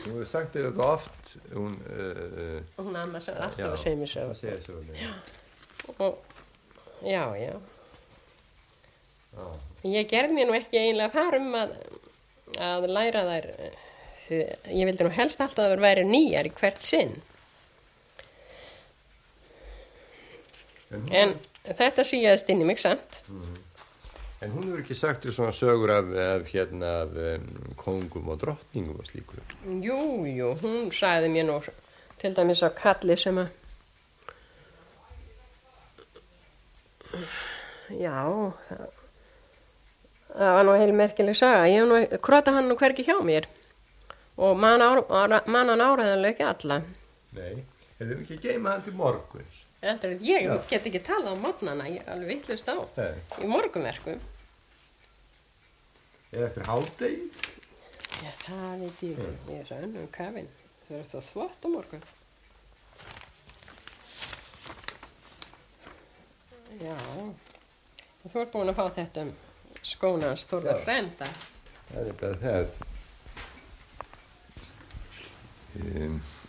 Hún hefur sagt þér þetta oft, hún amma sem alltaf að segja mér sögur. Það segja sögur. Já. Ég gerði mér nú ekki eiginlega far að læra þær. Ég vildi nú helst alltaf að það væri nýjar í hvert sinn. En þetta síðast inn í mig samt. En hún hefur ekki sagt þér svona sögur af kóngum og drottningum og slíku? Jú, hún sagði mér nú til dæmis á kalli sem að já, það var nú heilmerkileg saga. Ég hef nú krotað hann nú hvergi hjá mér og man hann áreiðanlega ekki alla. Nei, hefur ekki geima hann til morguns? Ég get ekki talað á morgnana, ég er alveg vitlaust á. Í morgunverkum. Eða eftir hádegi? Já, það veit ég ekki. Ég er svo önnum kafinn. Það eftir að þvott á morgun. Já. Þú ert búin að fá þetta skóna hans Þórðar frænda. Það er bara það.